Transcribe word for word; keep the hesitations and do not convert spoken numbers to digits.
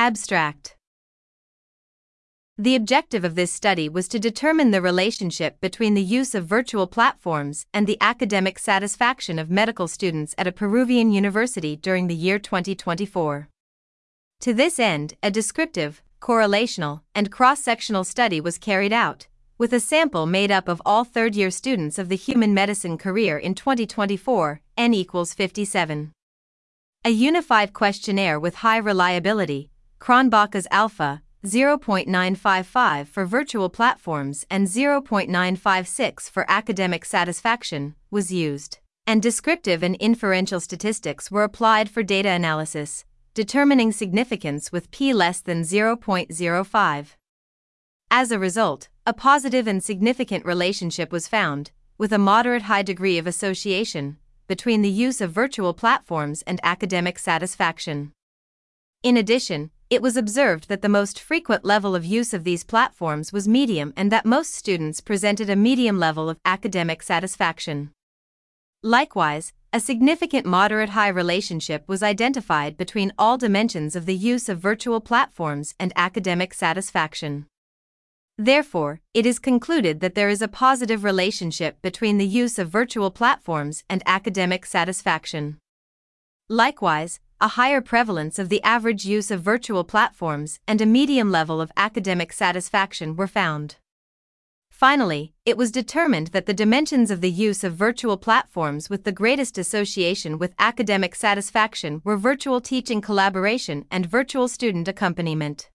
Abstract. The objective of this study was to determine the relationship between the use of virtual platforms and the academic satisfaction of medical students at a Peruvian university during the year twenty twenty-four. To this end, a descriptive, correlational, and cross-sectional study was carried out, with a sample made up of all third-year students of the human medicine career in twenty twenty-four, N equals fifty-seven. A unified questionnaire with high reliability, Cronbach's alpha, zero point nine five five for virtual platforms and zero point nine five six for academic satisfaction, was used, and descriptive and inferential statistics were applied for data analysis, determining significance with p less than zero point zero five. As a result, a positive and significant relationship was found, with a moderate high degree of association, between the use of virtual platforms and academic satisfaction. In addition, it was observed that the most frequent level of use of these platforms was medium and that most students presented a medium level of academic satisfaction. Likewise, a significant moderate-high relationship was identified between all dimensions of the use of virtual platforms and academic satisfaction. Therefore, it is concluded that there is a positive relationship between the use of virtual platforms and academic satisfaction. Likewise, a higher prevalence of the average use of virtual platforms and a medium level of academic satisfaction were found. Finally, it was determined that the dimensions of the use of virtual platforms with the greatest association with academic satisfaction were virtual teaching collaboration and virtual student accompaniment.